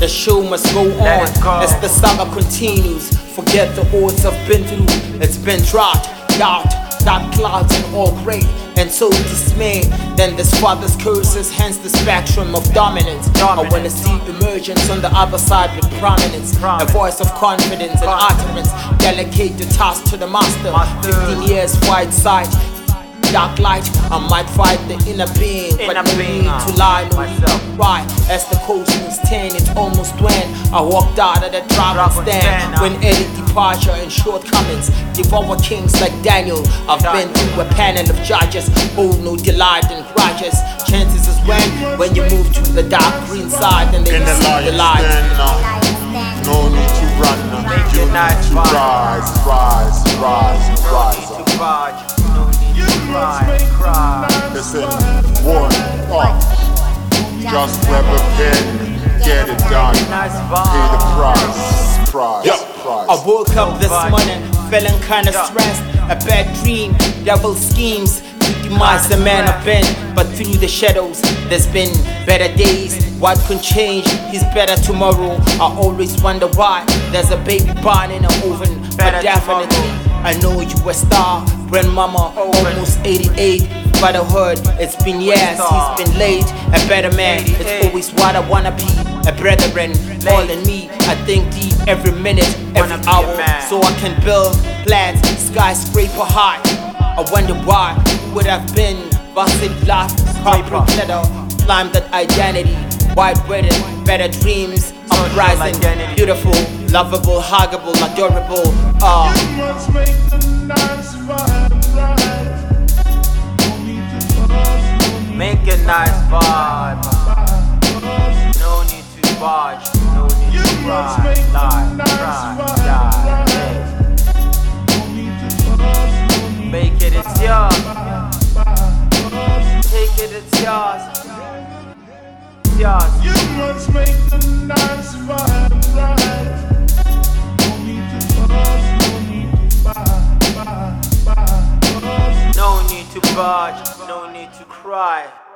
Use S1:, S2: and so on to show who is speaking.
S1: the show must go on as the saga continues. Forget the odds I've been through. It's been drought, doubt, dark clouds and all great, and so dismay. Then this father's curses, hence the spectrum of dominance. I wanna see emergence on the other side with prominence. A voice of confidence and utterance. Delegate the task to the master. 15 years wide sight, dark light. I might fight the inner being, but no need to lie, no need to cry. As the coast moves 10, it's almost when I walked out of the driving stand. When any departure and shortcomings devour kings like Daniel. I've been through a panel of judges, hold no delight and grudges. Chances is when you move to the dark green side and then you see the light.
S2: No need to run, you need to rise, rise, rise, rise up. Listen, one up. Just grab a pen, get it done. Pay the price, price.
S1: I woke up this morning feeling kinda stressed. A bad dream, devil schemes to demise the man I've been. But through the shadows, there's been better days. What can change? He's better tomorrow. I always wonder why there's a baby born in an oven. But definitely, I know you a star. Grandmama, almost 88. But I heard it's been years, he's been late. A better man, it's always what I wanna be. A brethren, all in me. I think deep every minute, every hour, so I can build plans, skyscraper high. I wonder why would have been busted life, corporate letter, climb that identity. Wide wedding, better dreams, uprising, beautiful, lovable, huggable, adorable.
S2: You must make the nice vibe right.
S3: Make a nice vibe. No need to barge, no need to cry, lie. Make it, it's yours. Take it, it's yours. It's yours.
S2: You must make the nice vibe right.
S3: No need to barge, no need to cry.